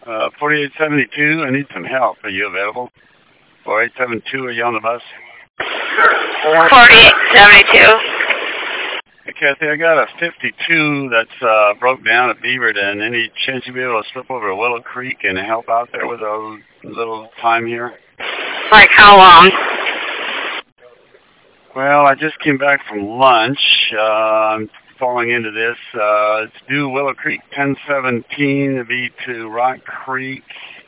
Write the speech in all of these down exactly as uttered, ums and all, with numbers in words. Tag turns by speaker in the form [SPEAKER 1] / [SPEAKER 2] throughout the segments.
[SPEAKER 1] Uh, forty-eight seventy-two, I need some help. Are you available? forty-eight seventy-two, are you on the bus?
[SPEAKER 2] forty-eight seventy-two.
[SPEAKER 1] Hey, Kathy, I got a fifty-two that's uh, broke down at Beaverton. Any chance you'd be able to slip over to Willow Creek and help out there with a little time here?
[SPEAKER 2] Like how long?
[SPEAKER 1] Well, I just came back from lunch. Uh, I'm falling into this. Uh, it's due Willow Creek ten seventeen to be to Rock Creek.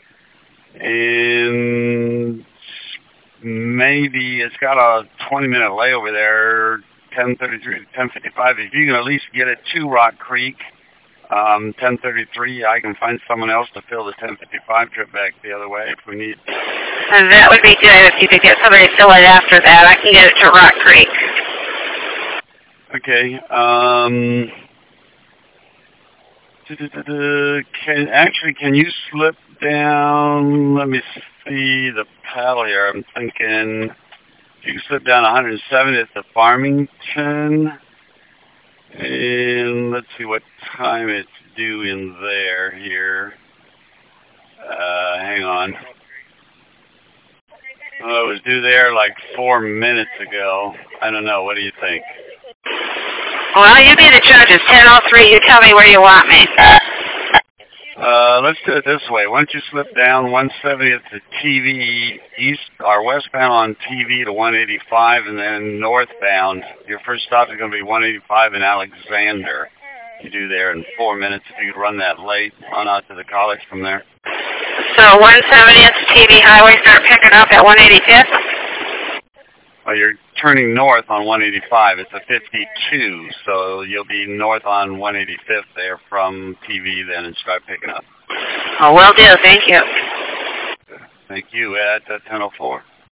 [SPEAKER 1] And maybe it's got a twenty minute layover there, ten thirty-three to ten fifty-five. If you can at least get it to Rock Creek, um, ten thirty-three, I can find someone else to fill the ten fifty-five trip back the other way if we need.
[SPEAKER 2] And that would be good if you could get somebody to fill it after that. I can get it to Rock Creek.
[SPEAKER 1] Okay. Um, can actually, can you slip down? Let me see the paddle here. I'm thinking you can slip down one hundred seventieth to Farmington, and let's see what time it's due in there here. Uh, hang on. Oh, it was due there like four minutes ago. I don't know. What do you think?
[SPEAKER 2] Well, you be the judges. ten oh three, you tell me where you want me.
[SPEAKER 1] Uh, let's do it this way. Why don't you slip down one seventieth to T V, east or westbound on T V to one eighty-five, and then northbound. Your first stop is going to be one eighty-five in Alexander. You do there in four minutes if you could run that late on out to the college from there.
[SPEAKER 2] So one seventieth T V Highway, start picking up at one eighty-fifth?
[SPEAKER 1] Well, you're turning north on one eighty-five. It's a fifty-two, so you'll be north on one eighty-fifth there from T V then and start picking up.
[SPEAKER 2] Oh, will do. Thank you.
[SPEAKER 1] Thank you. At ten oh four.